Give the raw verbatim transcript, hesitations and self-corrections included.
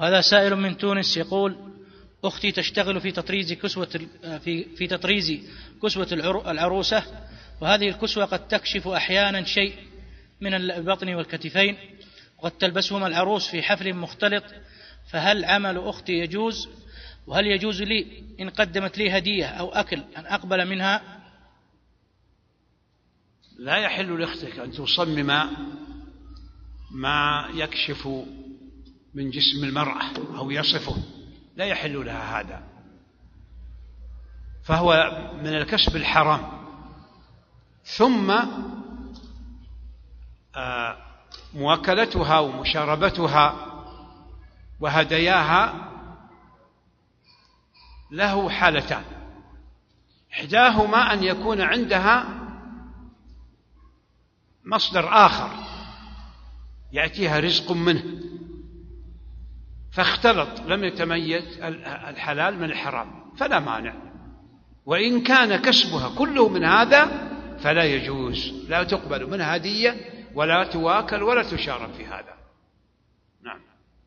هذا سائل من تونس يقول: أختي تشتغل في تطريز كسوة في في تطريز كسوة العروسة، وهذه الكسوة قد تكشف أحيانا شيء من البطن والكتفين، وقد تلبسهما العروس في حفل مختلط، فهل عمل أختي يجوز؟ وهل يجوز لي إن قدمت لي هدية أو أكل أن أقبل منها؟ لا يحل لأختك أن تصمم ما يكشف من جسم المرأة أو يصفه، لا يحل لها هذا، فهو من الكسب الحرام. ثم مواكلتها ومشاربتها وهداياها له حالتان: إحداهما أن يكون عندها مصدر آخر يأتيها رزق منه فاختلط، لم يتميز الحلال من الحرام، فلا مانع. وإن كان كسبها كله من هذا فلا يجوز، لا تقبل منها هدية ولا تواكل ولا تشارك في هذا.